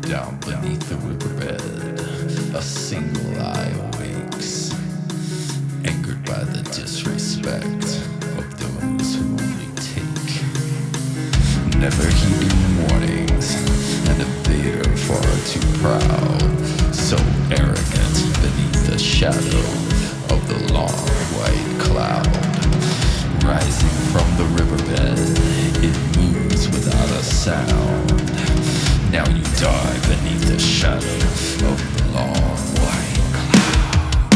Down beneath the riverbed, a single eye awakes, angered by the disrespect of those who only take, never heeding warnings, and a vader far too proud, so arrogant beneath the shadow of the long white cloud. Rising from the riverbed, it moves without a sound. Now you die beneath the shadow of the long white cloud.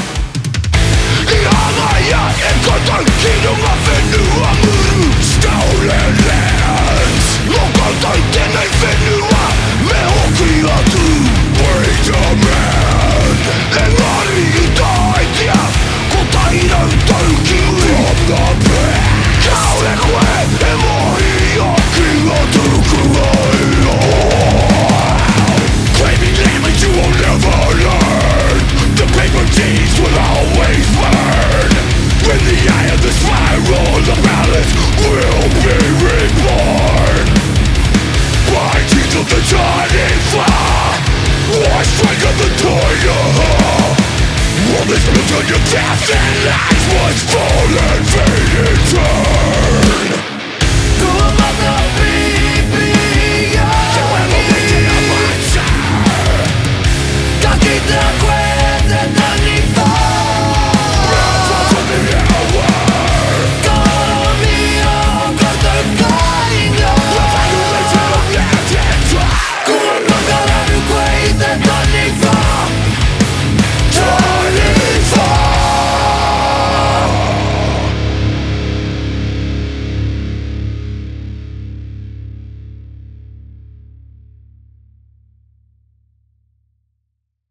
Iamaya encontrar kingdom of Venua Muru stolen lands. Local tiene Venua me okia tu wait a man. En mari idea kotairan tauki from the back. Kaule kwe e mori okia tukuai. Claiming language you will never learn. The paper deeds will always burn. When the eye of the spiral, the balance will be reborn. By teeth of the shining fire, I strike at the toil. World is built on your death and lies was fallen, faded turn.